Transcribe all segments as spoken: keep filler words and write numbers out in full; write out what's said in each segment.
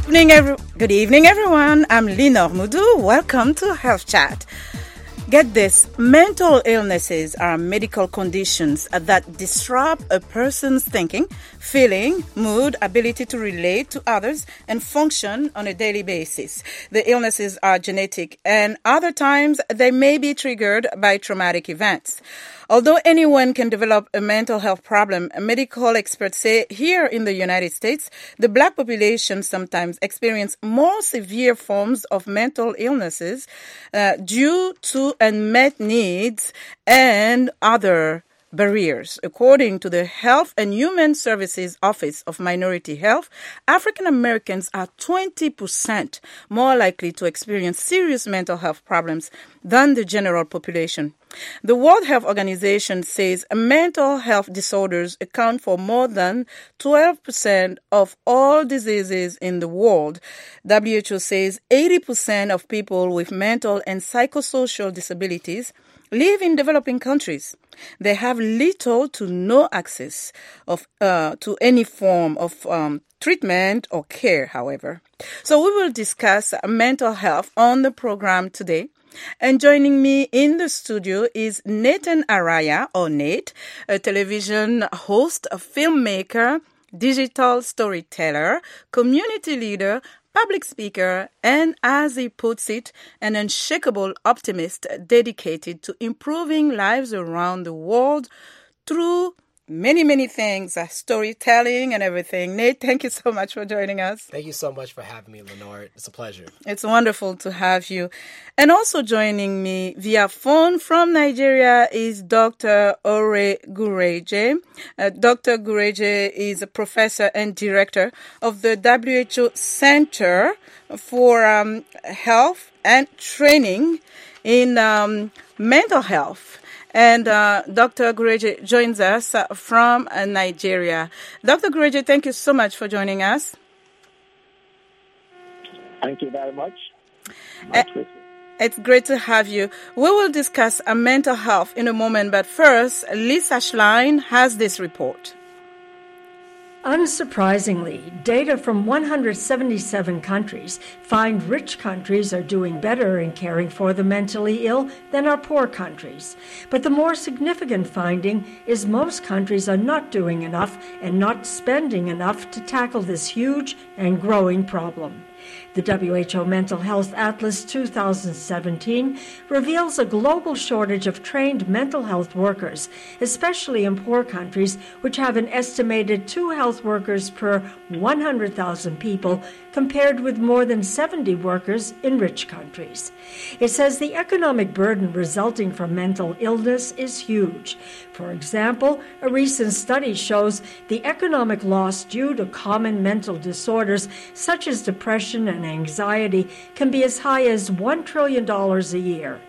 evening, every- Good evening, everyone. I'm Linor Moudou. Welcome to Health Chat. Get this, mental illnesses are medical conditions that disrupt a person's thinking, feeling, mood, ability to relate to others, and function on a daily basis. The illnesses are genetic, and other times they may be triggered by traumatic events. Although anyone can develop a mental health problem, medical experts say here in the United States, the black population sometimes experience more severe forms of mental illnesses uh, due to unmet needs and other barriers. According to the Health and Human Services Office of Minority Health, African Americans are twenty percent more likely to experience serious mental health problems than the general population. The World Health Organization says mental health disorders account for more than twelve percent of all diseases in the world. W H O says eighty percent of people with mental and psychosocial disabilities live in developing countries. They have little to no access of uh, to any form of um, treatment or care, however. So we will discuss mental health on the program today. And joining me in the studio is Nathan Araya, or Nate, a television host, a filmmaker, digital storyteller, community leader, public speaker, and, as he puts it, an unshakable optimist dedicated to improving lives around the world through many, many things, uh, storytelling and everything. Nate, thank you so much for joining us. Thank you so much for having me, Lenore. It's a pleasure. It's wonderful to have you. And also joining me via phone from Nigeria is Doctor Ore Gureje. Uh, Doctor Gureje is a professor and director of the W H O Center for um, Health and Training in um, Mental Health. And uh, Doctor Gureje joins us uh, from uh, Nigeria. Doctor Gureje, thank you so much for joining us. Thank you very much. Uh, it's great to have you. We will discuss uh, mental health in a moment, but first, Lisa Schlein has this report. Unsurprisingly, data from one hundred seventy-seven countries find rich countries are doing better in caring for the mentally ill than our poor countries. But the more significant finding is most countries are not doing enough and not spending enough to tackle this huge and growing problem. The W H O Mental Health Atlas two thousand seventeen reveals a global shortage of trained mental health workers, especially in poor countries, which have an estimated two health workers per one hundred thousand people, compared with more than seventy workers in rich countries. It says the economic burden resulting from mental illness is huge. For example, a recent study shows the economic loss due to common mental disorders such as depression and anxiety can be as high as one trillion dollars a year.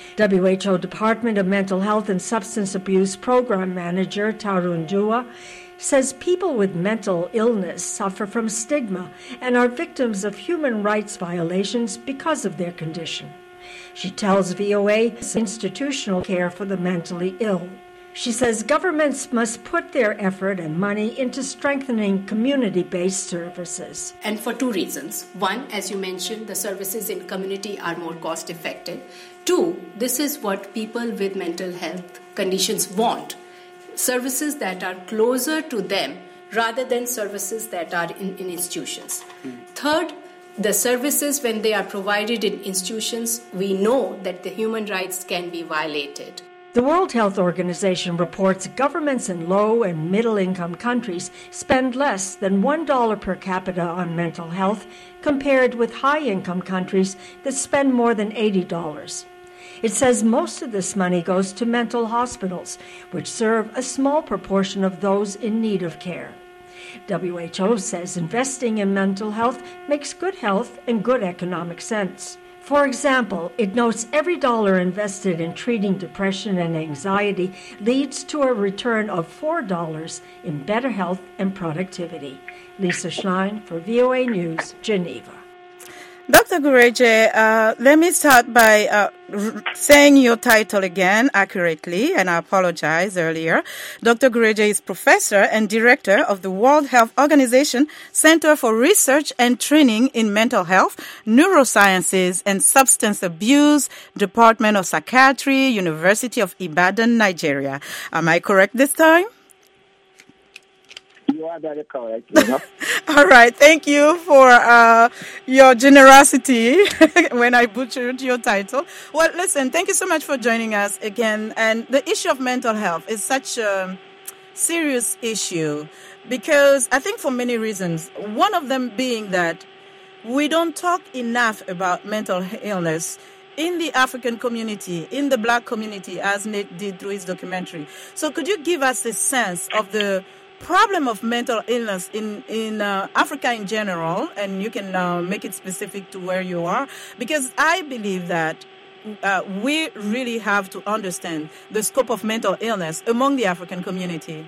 W H O Department of Mental Health and Substance Abuse Program Manager Tarun Dua says people with mental illness suffer from stigma and are victims of human rights violations because of their condition. She tells V O A it's institutional care for the mentally ill. She says governments must put their effort and money into strengthening community-based services. And for two reasons. One, as you mentioned, the services in community are more cost-effective. Two, this is what people with mental health conditions want. Services that are closer to them rather than services that are in, in institutions. Mm. Third, the services, when they are provided in institutions, we know that the human rights can be violated. The World Health Organization reports governments in low and middle-income countries spend less than one dollar per capita on mental health, compared with high-income countries that spend more than eighty dollars. It says most of this money goes to mental hospitals, which serve a small proportion of those in need of care. W H O says investing in mental health makes good health and good economic sense. For example, it notes every dollar invested in treating depression and anxiety leads to a return of four dollars in better health and productivity. Lisa Schlein for V O A News, Geneva. Doctor Gureje, uh, let me start by uh, r- saying your title again accurately, and I apologize earlier. Doctor Gureje is professor and director of the World Health Organization Center for Research and Training in Mental Health, Neurosciences, and Substance Abuse, Department of Psychiatry, University of Ibadan, Nigeria. Am I correct this time? You are very correct. You know? All right. Thank you for uh, your generosity when I butchered your title. Well, listen, thank you so much for joining us again. And the issue of mental health is such a serious issue because I think for many reasons, one of them being that we don't talk enough about mental illness in the African community, in the Black community, as Nate did through his documentary. So could you give us a sense of the problem of mental illness in, in uh, Africa in general, and you can uh, make it specific to where you are, because I believe that uh, we really have to understand the scope of mental illness among the African community.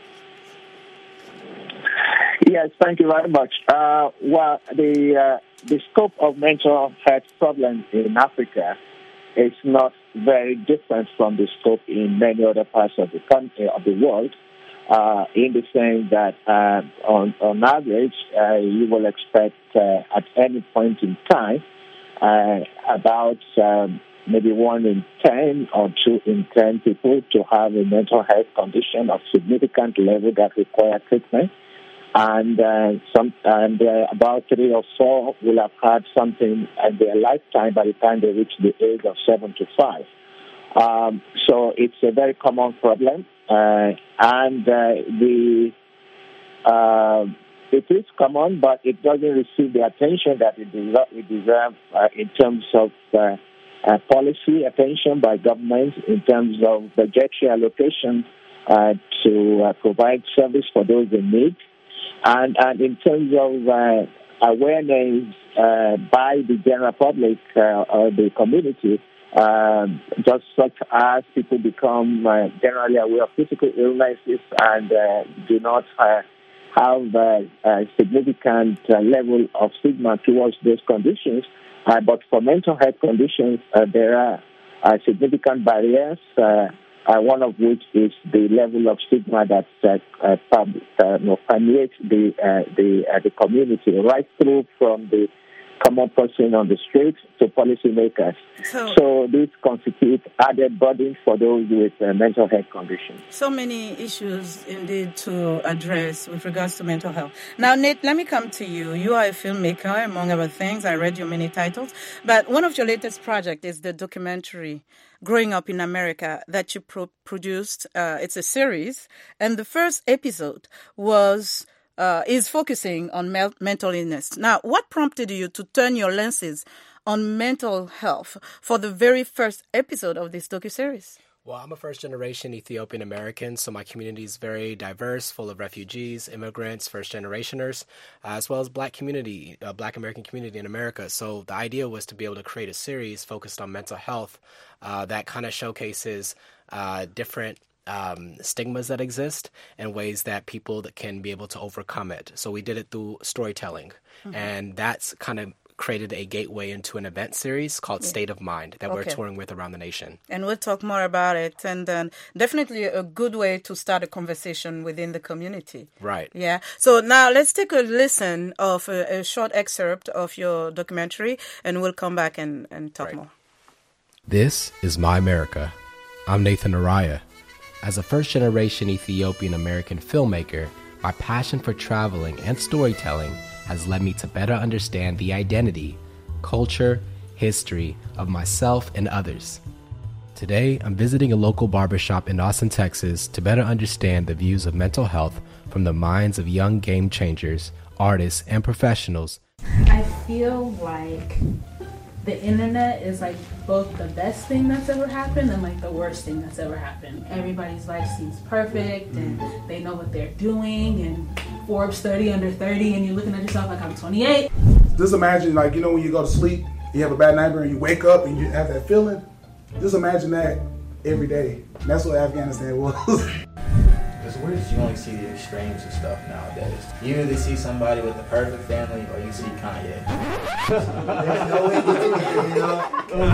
Yes, thank you very much. Uh, well, the uh, the scope of mental health problems in Africa is not very different from the scope in many other parts of the country of the world. Uh, in the sense that uh, on, on average, uh, you will expect uh, at any point in time uh, about um, maybe one in ten or two in ten people to have a mental health condition of significant level that require treatment. And uh, some, and uh, about three or four will have had something in their lifetime by the time they reach the age of seventy-five. Um, so it's a very common problem. Uh, and uh, the uh, it is common, but it doesn't receive the attention that it deserves it deserve, uh, in terms of uh, uh, policy attention by governments, in terms of budgetary allocation uh, to uh, provide service for those in need, and, and in terms of uh, awareness uh, by the general public uh, or the community. Uh, just such as people become uh, generally aware of physical illnesses and uh, do not uh, have uh, a significant uh, level of stigma towards those conditions. Uh, but for mental health conditions, uh, there are uh, significant barriers, uh, uh, one of which is the level of stigma that uh, uh, uh, permeates the, uh, the, uh, the community, right through from the common person on the street to policymakers. So, so this constitutes added burden for those with uh, mental health conditions. So many issues indeed to address with regards to mental health. Now, Nate, let me come to you. You are a filmmaker, among other things. I read your many titles. But one of your latest projects is the documentary Growing Up in America that you pro- produced. Uh, it's a series. And the first episode was... Uh, is focusing on me- mental illness. Now, what prompted you to turn your lenses on mental health for the very first episode of this docuseries? Well, I'm a first-generation Ethiopian American, so my community is very diverse, full of refugees, immigrants, first-generationers, uh, as well as Black community, uh, Black American community in America. So the idea was to be able to create a series focused on mental health uh, that kind of showcases uh, different Um, stigmas that exist and ways that people that can be able to overcome it. So we did it through storytelling, mm-hmm. and that's kind of created a gateway into an event series called yeah. State of Mind that okay. we're touring with around the nation. And we'll talk more about it, and then definitely a good way to start a conversation within the community. Right. Yeah. So now let's take a listen of a, a short excerpt of your documentary, and we'll come back and, and talk right. more. This is My America. I'm Nathan Araya. As a first-generation Ethiopian American filmmaker, my passion for traveling and storytelling has led me to better understand the identity, culture, history of myself and others. Today, I'm visiting a local barbershop in Austin, Texas to better understand the views of mental health from the minds of young game changers, artists, and professionals. I feel like the internet is like both the best thing that's ever happened and like the worst thing that's ever happened. Everybody's life seems perfect and they know what they're doing, and Forbes thirty under thirty, and you're looking at yourself like I'm twenty-eight. Just imagine, like, you know, when you go to sleep, you have a bad nightmare and you wake up and you have that feeling. Just imagine that every day. And that's what Afghanistan was. It's weird. artists, you only see the extremes of stuff nowadays. You either see somebody with the perfect family or you see Kanye. There's no way between it, you know?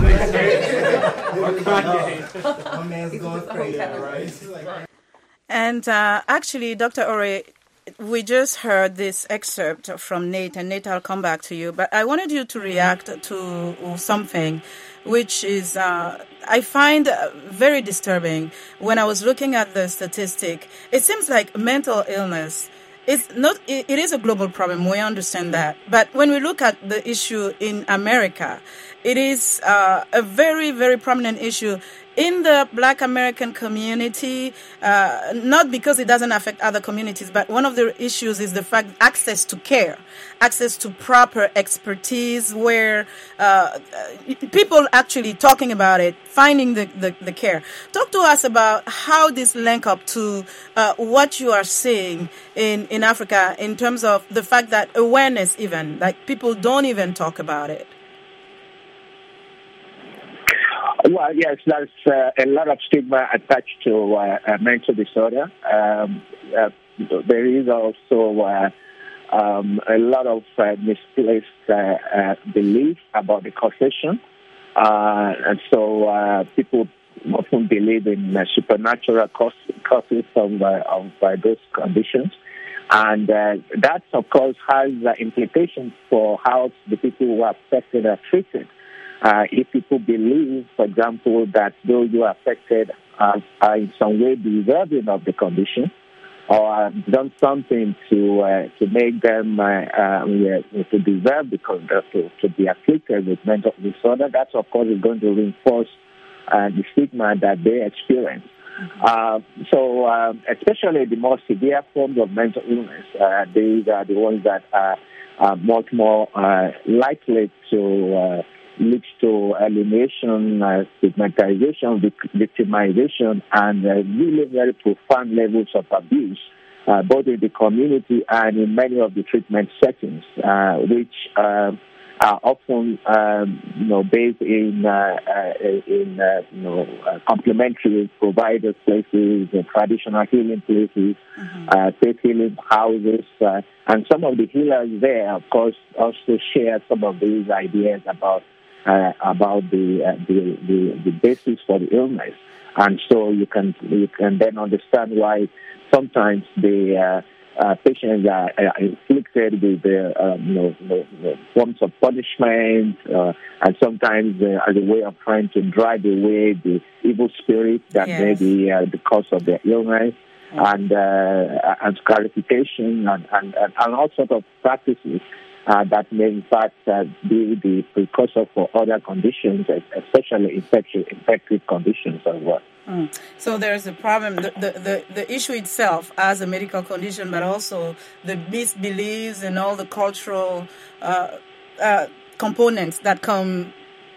Or Kanye. My man's going crazy, right? And uh, actually, Doctor Ore, we just heard this excerpt from Nate, and Nate, I'll come back to you. But I wanted you to react to something which is, uh, I find uh, very disturbing. When I was looking at the statistic, it seems like mental illness is not, it, it is a global problem. We understand that. But when we look at the issue in America, it is uh, a very, very prominent issue in the Black American community, uh, not because it doesn't affect other communities, but one of the issues is the fact access to care, access to proper expertise where uh, people actually talking about it, finding the, the, the care. Talk to us about how this link up to uh, what you are seeing in, in Africa in terms of the fact that awareness even, like people don't even talk about it. Well, yes, there's uh, a lot of stigma attached to uh, uh, mental disorder. Um, uh, there is also uh, um, a lot of uh, misplaced uh, uh, belief about the causation. Uh, and so uh, people often believe in uh, supernatural causes of, uh, of uh, those conditions. And uh, that, of course, has uh, implications for how the people who are affected are treated. Uh, if people believe, for example, that those who are affected are, are in some way deserving of the condition or have done something to uh, to make them uh, uh, to deserve the condition, to, to be afflicted with mental disorder, that, of course, is going to reinforce uh, the stigma that they experience. Mm-hmm. Uh, so, uh, especially the more severe forms of mental illness, uh, these are the ones that are, are much more uh, likely to uh, leads to alienation, uh, stigmatization, victimization, and uh, really very profound levels of abuse, uh, both in the community and in many of the treatment settings, uh, which uh, are often, um, you know, based in uh, uh, in uh, you know uh, complementary provider places, uh, traditional healing places, mm-hmm. uh, faith healing houses, uh, and some of the healers there, of course, also share some of these ideas about. Uh, about the, uh, the the the basis for the illness, and so you can you can then understand why sometimes the uh, uh, patients are, are inflicted with the uh, you know, you know, forms of punishment, uh, and sometimes uh, as a way of trying to drive away the evil spirit that yes. may be uh, the cause of their illness, mm. and uh, and scarification and, and and all sorts of practices. Uh, that may, in fact, uh, be the precursor for other conditions, especially infectious, infective conditions as well. Mm. So there's a problem, the, the, the, the issue itself as a medical condition, but also the misbeliefs and all the cultural uh, uh, components that come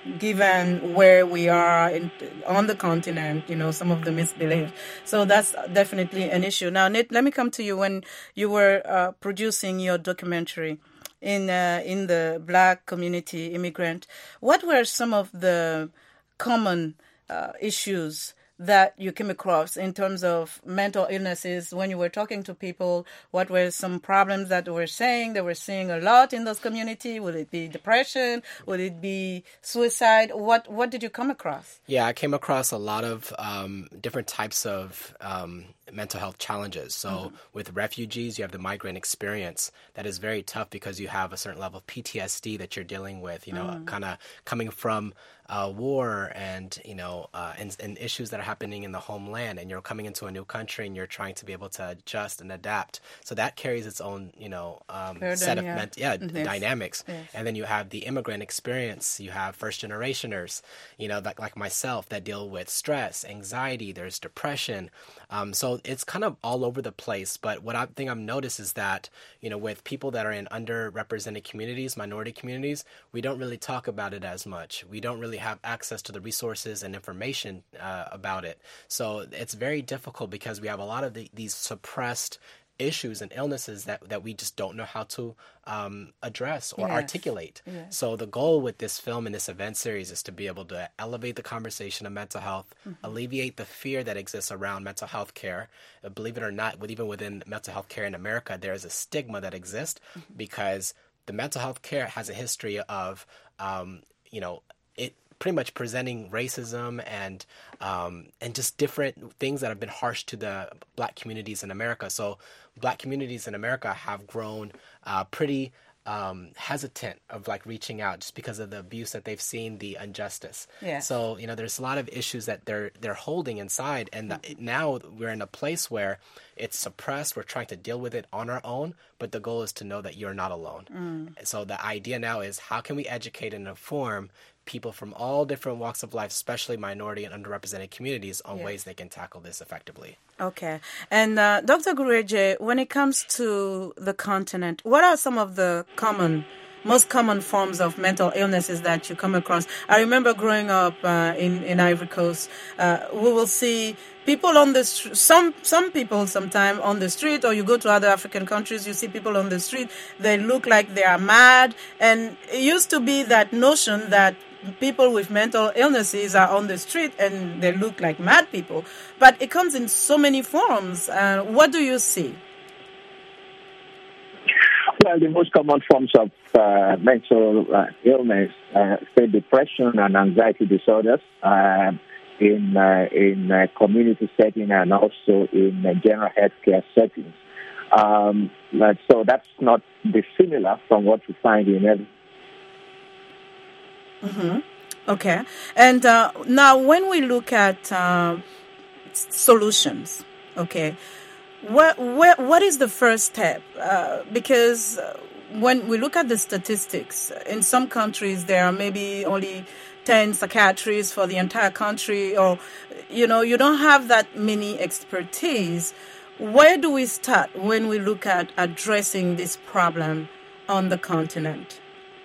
given where we are in, on the continent, you know, some of the misbelief. So that's definitely an issue. Now, Nate, let me come to you. When you were uh, producing your documentary, in uh, in the Black community, immigrant, what were some of the common uh, issues that you came across in terms of mental illnesses when you were talking to people? What were some problems that they were saying? They were seeing a lot in those communities. Would it be depression? Would it be suicide? What what did you come across? Yeah, I came across a lot of um, different types of um, mental health challenges. So mm-hmm. with refugees, you have the migrant experience that is very tough because you have a certain level of P T S D that you're dealing with, you know, mm-hmm. kind of coming from uh, war and, you know, uh, and, and issues that are happening in the homeland, and you're coming into a new country and you're trying to be able to adjust and adapt. So that carries its own, you know, um, Burden, set of yeah. ment- yeah, yes. dynamics. Yes. And then you have the immigrant experience. You have first generationers, you know, that, like myself, that deal with stress, anxiety, there's depression. Um, so it's kind of all over the place. But what I think I've noticed is that, you know, with people that are in underrepresented communities, minority communities, we don't really talk about it as much. We don't really have access to the resources and information uh, about it. So it's very difficult because we have a lot of the, these suppressed issues and illnesses that, that we just don't know how to um, address or Yes. articulate. Yes. So the goal with this film and this event series is to be able to elevate the conversation of mental health, mm-hmm. alleviate the fear that exists around mental health care. Uh, believe it or not, with, even within mental health care in America, there is a stigma that exists mm-hmm. because the mental health care has a history of, um, you know, it pretty much presenting racism and um, and just different things that have been harsh to the Black communities in America. So Black communities in America have grown uh, pretty um, hesitant of like reaching out just because of the abuse that they've seen, the injustice. Yes. So, you know, there's a lot of issues that they're they're holding inside. And the, now we're in a place where it's suppressed. We're trying to deal with it on our own. But the goal is to know that you're not alone. Mm. And so the idea now is how can we educate and inform people from all different walks of life, especially minority and underrepresented communities, on yes. ways they can tackle this effectively. Okay. And uh, Doctor Gureje, when it comes to the continent, what are some of the common, most common forms of mental illnesses that you come across? I remember growing up uh, in, in Ivory Coast, uh, we will see people on the street, some some people sometime on the street, or you go to other African countries, you see people on the street, they look like they are mad. And it used to be that notion that people with mental illnesses are on the street and they look like mad people. But it comes in so many forms. Uh, what do you see? Well, the most common forms of uh, mental uh, illness, uh, say depression and anxiety disorders, uh, in uh, in uh, community setting and also in uh, general healthcare settings. Um, so that's not dissimilar from what you find in every. Mm-hmm. Okay. And uh, now when we look at uh, solutions, okay, what, what, what is the first step? Uh, because when we look at the statistics, in some countries there are maybe only ten psychiatrists for the entire country, or, you know, you don't have that many expertise. Where do we start when we look at addressing this problem on the continent?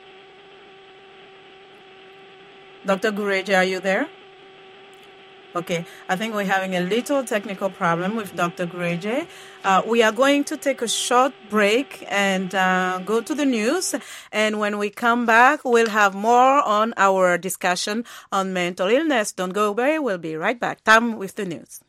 Doctor Gureje, are you there? Okay, I think we're having a little technical problem with Doctor Gureje. Uh, we are going to take a short break and uh, go to the news. And when we come back, we'll have more on our discussion on mental illness. Don't go away. We'll be right back. Time with the news.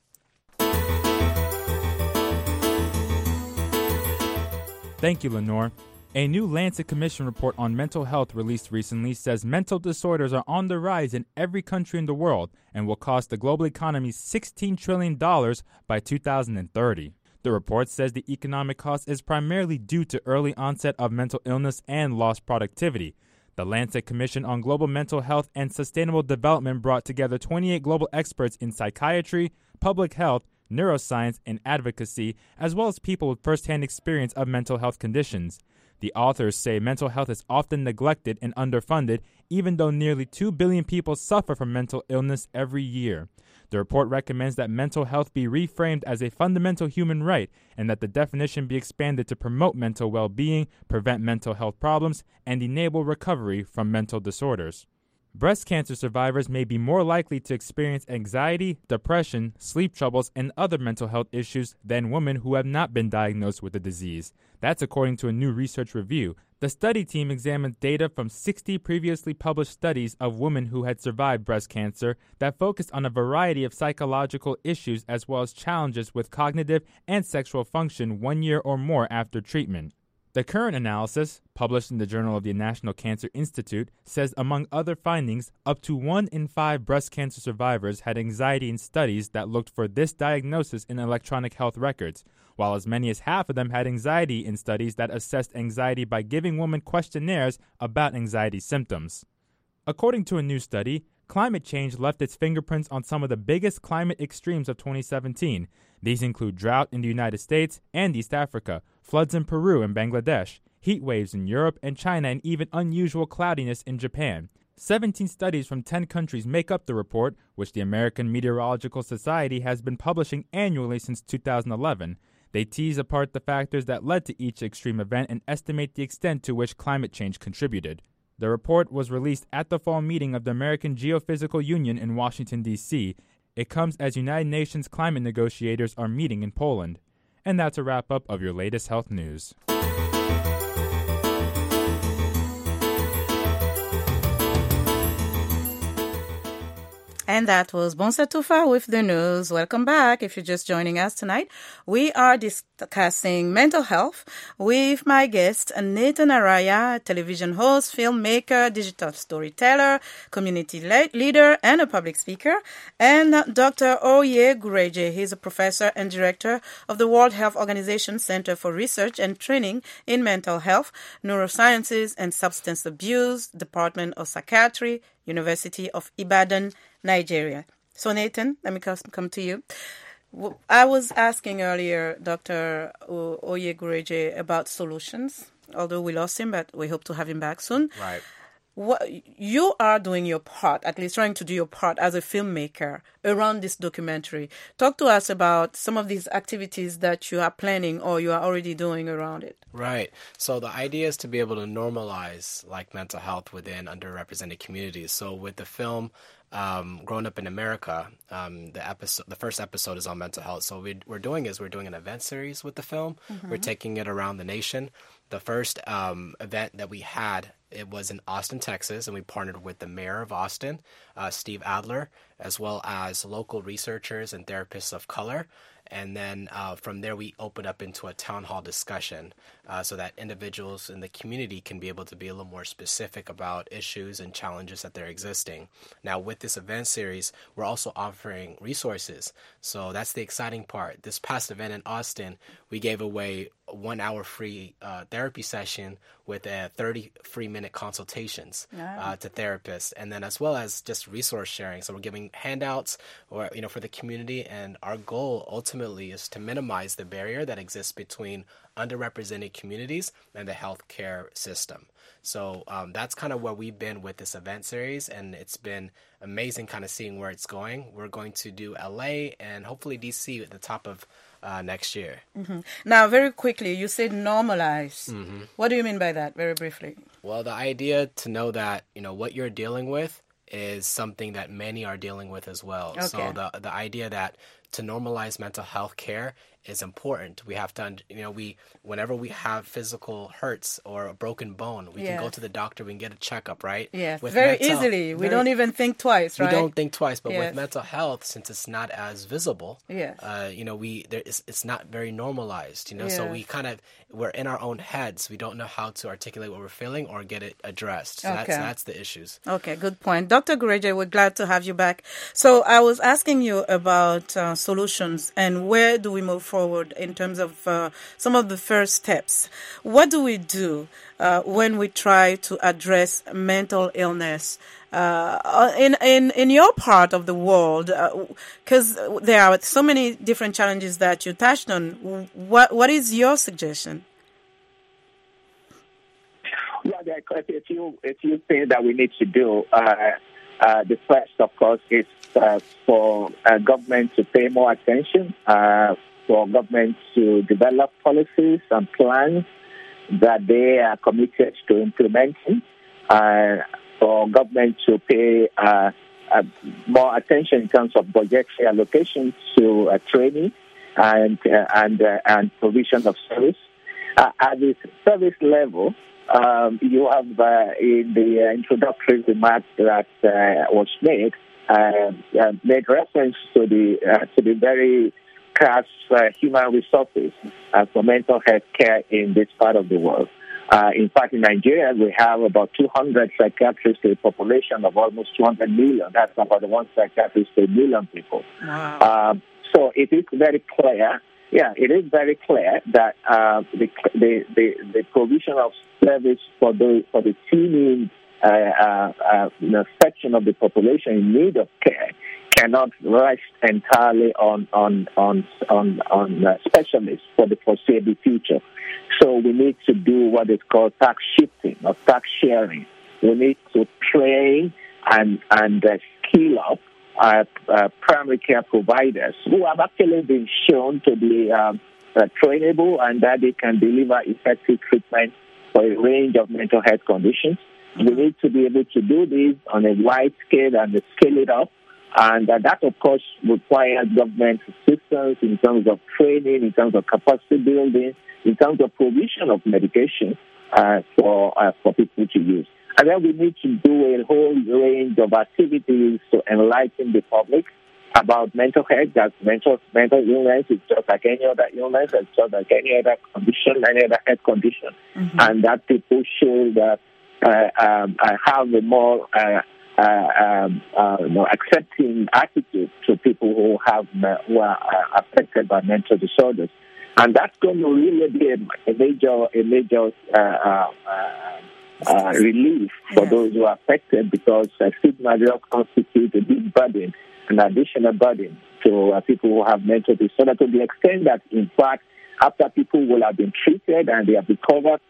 Thank you, Lenore. A new Lancet Commission report on mental health released recently says mental disorders are on the rise in every country in the world and will cost the global economy sixteen trillion dollars by two thousand thirty. The report says the economic cost is primarily due to early onset of mental illness and lost productivity. The Lancet Commission on Global Mental Health and Sustainable Development brought together twenty-eight global experts in psychiatry, public health, neuroscience, and advocacy, as well as people with first-hand experience of mental health conditions. The authors say mental health is often neglected and underfunded, even though nearly two billion people suffer from mental illness every year. The report recommends that mental health be reframed as a fundamental human right and that the definition be expanded to promote mental well-being, prevent mental health problems, and enable recovery from mental disorders. Breast cancer survivors may be more likely to experience anxiety, depression, sleep troubles, and other mental health issues than women who have not been diagnosed with the disease. That's according to a new research review. The study team examined data from sixty previously published studies of women who had survived breast cancer that focused on a variety of psychological issues as well as challenges with cognitive and sexual function one year or more after treatment. The current analysis, published in the Journal of the National Cancer Institute, says among other findings, up to one in five breast cancer survivors had anxiety in studies that looked for this diagnosis in electronic health records, while as many as half of them had anxiety in studies that assessed anxiety by giving women questionnaires about anxiety symptoms. According to a new study, climate change left its fingerprints on some of the biggest climate extremes of twenty seventeen. These include drought in the United States and East Africa, floods in Peru and Bangladesh, heat waves in Europe and China, and even unusual cloudiness in Japan. seventeen studies from ten countries make up the report, which the American Meteorological Society has been publishing annually since two thousand eleven. They tease apart the factors that led to each extreme event and estimate the extent to which climate change contributed. The report was released at the fall meeting of the American Geophysical Union in Washington, D C It comes as United Nations climate negotiators are meeting in Poland. And that's a wrap-up of your latest health news. And that was Bonsa Tufa with the news. Welcome back. If you're just joining us tonight, we are discussing mental health with my guest, Nathan Araya, television host, filmmaker, digital storyteller, community le- leader, and a public speaker, and Doctor Oye Gureje. He's a professor and director of the World Health Organization Center for Research and Training in Mental Health, Neurosciences, and Substance Abuse, Department of Psychiatry, University of Ibadan, Nigeria. So, Nathan, let me come to you. I was asking earlier Doctor Oye Gureje about solutions, although we lost him, but we hope to have him back soon. Right. What, you are doing your part, at least trying to do your part as a filmmaker around this documentary. Talk to us about some of these activities that you are planning or you are already doing around it. Right. So the idea is to be able to normalize like mental health within underrepresented communities. So with the film um, Growing Up in America, um, the episode, the first episode is on mental health. So we, we're doing is we're doing an event series with the film. Mm-hmm. We're taking it around the nation. The first um, event that we had, it was in Austin, Texas, and we partnered with the mayor of Austin, uh, Steve Adler, as well as local researchers and therapists of color. And then uh, from there, we opened up into a town hall discussion uh, so that individuals in the community can be able to be a little more specific about issues and challenges that they're existing. Now, with this event series, we're also offering resources. So that's the exciting part. This past event in Austin, we gave away a one-hour free uh, therapy session with uh, thirty free-minute consultations uh, to therapists, and then as well as just resource sharing. So we're giving handouts, or you know, for the community, and our goal ultimately is to minimize the barrier that exists between underrepresented communities and the healthcare system. So um, that's kind of where we've been with this event series, and it's been amazing kind of seeing where it's going. We're going to do L A and hopefully D C at the top of uh, next year. Mm-hmm. Now, very quickly, you said normalize. Mm-hmm. What do you mean by that, very briefly? Well, the idea to know that, you know, what you're dealing with is something that many are dealing with as well. Okay. So the the idea that to normalize mental health care is important. We have to, you know, we whenever we have physical hurts or a broken bone, we yes. can go to the doctor, we can get a checkup, right? Yes, with very mental, easily. We very, don't even think twice, right? We don't think twice, but yes. with mental health, since it's not as visible, yes. uh, you know, we there is it's not very normalized, you know, yes. so we kind of, we're in our own heads. We don't know how to articulate what we're feeling or get it addressed. So okay. that's, that's the issues. Okay, good point. Doctor Gureje, we're glad to have you back. So I was asking you about uh, solutions and where do we move forward in terms of uh, some of the first steps. What do we do uh, when we try to address mental illness uh, in, in, in your part of the world? Because uh, there are so many different challenges that you touched on. What What is your suggestion? Yeah, there are a few, a few things that we need to do. Uh, uh, the first, of course, is uh, for uh, government to pay more attention, uh, for government to develop policies and plans that they are committed to implementing, uh, for government to pay uh, uh, more attention in terms of budgetary allocation to uh, training and uh, and uh, and provision of service. Uh, at the service level, um, you have uh, in the uh, introductory remarks that uh, was made, uh, uh, made reference to the uh, to the very scarce uh, human resources uh, for mental health care in this part of the world. Uh, in fact, in Nigeria, we have about two hundred psychiatrists to a population of almost two hundred million. That's about one psychiatrist to a million people. Wow. Um, so it is very clear, yeah, it is very clear that uh, the, the, the, the provision of service for the, for the teeming uh, uh, uh, you know, section of the population in need of care cannot rest entirely on on on on, on uh, specialists for the foreseeable future. So we need to do what is called tax shifting or tax sharing. We need to train and and uh, skill up uh, uh, primary care providers who have actually been shown to be um, uh, trainable and that they can deliver effective treatment for a range of mental health conditions. We need to be able to do this on a wide scale and scale it up And uh, that, of course, requires government assistance in terms of training, in terms of capacity building, in terms of provision of medication uh, for uh, for people to use. And then we need to do a whole range of activities to enlighten the public about mental health. That mental mental illness is just like any other illness, it's just like any other condition, any other health condition, mm-hmm. and that people should uh, uh, um, uh, have a more uh, uh, um, uh, you know, accepting attitude to people who have uh, who are uh, affected by mental disorders, and that's going to really be a, a major a major uh, uh, uh, relief for yes. those who are affected, because uh, stigma will constitute a big burden, an additional burden to uh, people who have mental disorder, to the extent that, in fact, after people will have been treated and they have recovered.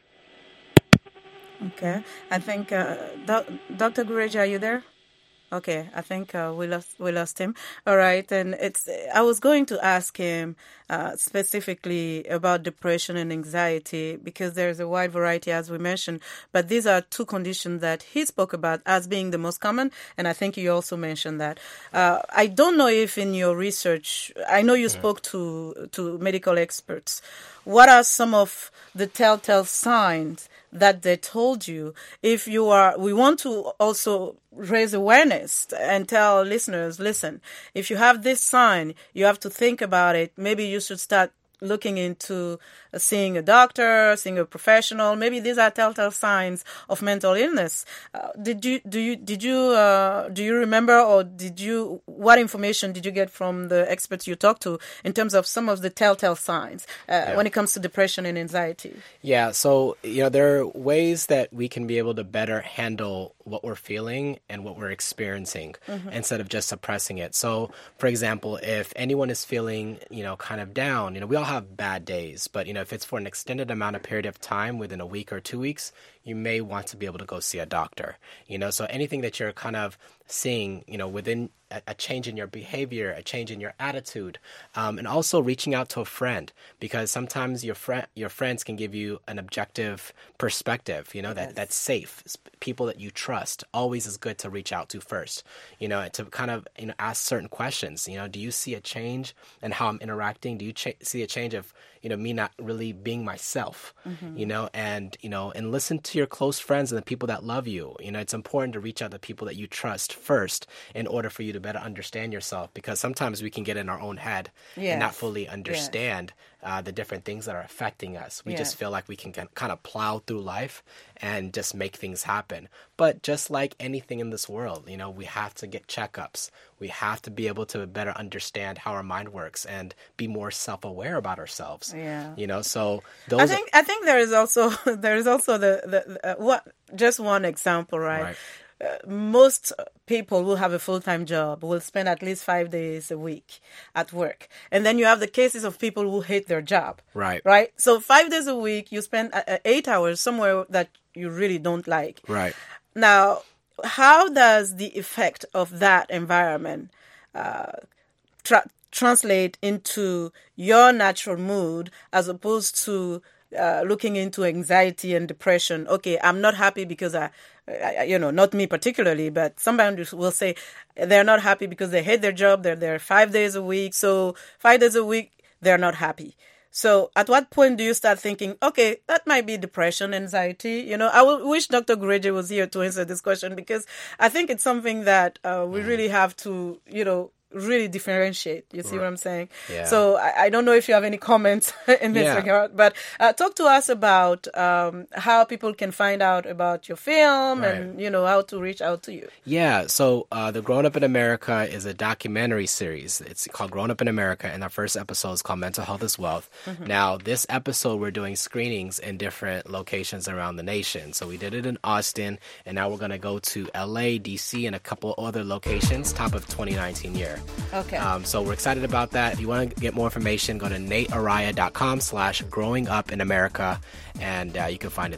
Okay. I think, uh, Do- Doctor Gureja, are you there? Okay, I think uh, we lost we lost him. All right, and it's. I was going to ask him uh, specifically about depression and anxiety, because there's a wide variety, as we mentioned. But these are two conditions that he spoke about as being the most common, and I think you also mentioned that. Uh, I don't know if in your research, I know you yeah. spoke to to medical experts. What are some of the telltale signs that they told you? If you are, we want to also raise awareness and tell listeners, listen, if you have this sign, you have to think about it. Maybe you should start looking into uh, seeing a doctor, seeing a professional. Maybe these are telltale signs of mental illness. Uh, did you do you did you uh, do you remember, or did you what information did you get from the experts you talked to in terms of some of the telltale signs uh, yeah. when it comes to depression and anxiety? Yeah, so you know there are ways that we can be able to better handle what we're feeling and what we're experiencing mm-hmm. instead of just suppressing it. So, for example, if anyone is feeling, you know, kind of down, you know, we all have bad days, but, you know, if it's for an extended amount of period of time within a week or two weeks, you may want to be able to go see a doctor, you know, so anything that you're kind of seeing, you know, within a, a change in your behavior, a change in your attitude, um, and also reaching out to a friend, because sometimes your friend, your friends can give you an objective perspective, you know, that, yes. that's safe. People that you trust always is good to reach out to first, you know, to kind of, you know, ask certain questions, you know, do you see a change in how I'm interacting? Do you ch- see a change of, you know, me not really being myself, mm-hmm. you know, and, you know, and listen to your close friends and the people that love you. You know, it's important to reach out to people that you trust first in order for you to better understand yourself, because sometimes we can get in our own head yes. and not fully understand yes. uh, the different things that are affecting us. We yes. just feel like we can kind of plow through life and just make things happen. But just like anything in this world, you know, we have to get checkups. We have to be able to better understand how our mind works and be more self-aware about ourselves. Yeah. You know, so those I think I think there is also there is also the, the, the uh, what just one example, right? right. Uh, most people who have a full-time job will spend at least five days a week at work. And then you have the cases of people who hate their job. Right. Right? So five days a week, you spend uh, eight hours somewhere that you really don't like. Right. Now, how does the effect of that environment uh, tra- translate into your natural mood as opposed to uh, looking into anxiety and depression? Okay, I'm not happy because I, I, you know, not me particularly, but somebody will say they're not happy because they hate their job. They're there five days a week. So five days a week, they're not happy. So at what point do you start thinking, okay, that might be depression, anxiety? You know, I w- wish Doctor Gureja was here to answer this question, because I think it's something that uh, we really have to, you know, really differentiate. You see right. what I'm saying? Yeah. So I, I don't know if you have any comments in this yeah. regard, but uh, talk to us about um, how people can find out about your film right. and, you know, how to reach out to you. Yeah. So uh, the Grown Up in America is a documentary series. It's called Grown Up in America, and our first episode is called Mental Health is Wealth. Mm-hmm. Now, this episode, we're doing screenings in different locations around the nation. So we did it in Austin, and now we're going to go to L A, D C, and a couple other locations, top of twenty nineteen year. Okay. Um, so we're excited about that. If you want to get more information, go to natearaya.com slash growing up in America, and uh, you can find it there.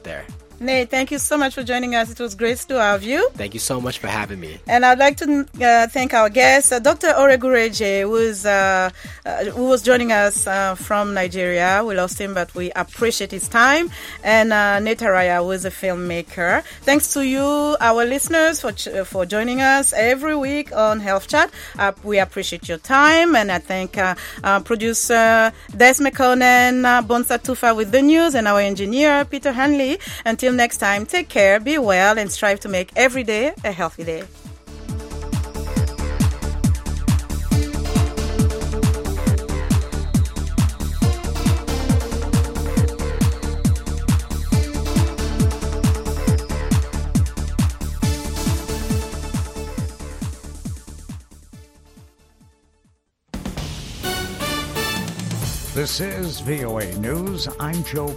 Nate, thank you so much for joining us. It was great to have you. Thank you so much for having me. And I'd like to uh, thank our guest, uh, Doctor Oregureje, who, is, uh, uh, who was joining us uh, from Nigeria. We lost him, but we appreciate his time. And uh, Nate Araya, who is a filmmaker. Thanks to you, our listeners, for ch- for joining us every week on Health Chat. Uh, we appreciate your time. And I thank uh, uh, producer Des McConan, uh, Bonsa Tufa with the news, and our engineer, Peter Hanley. Until next time, take care, be well, and strive to make every day a healthy day. This is V O A News. I'm Joe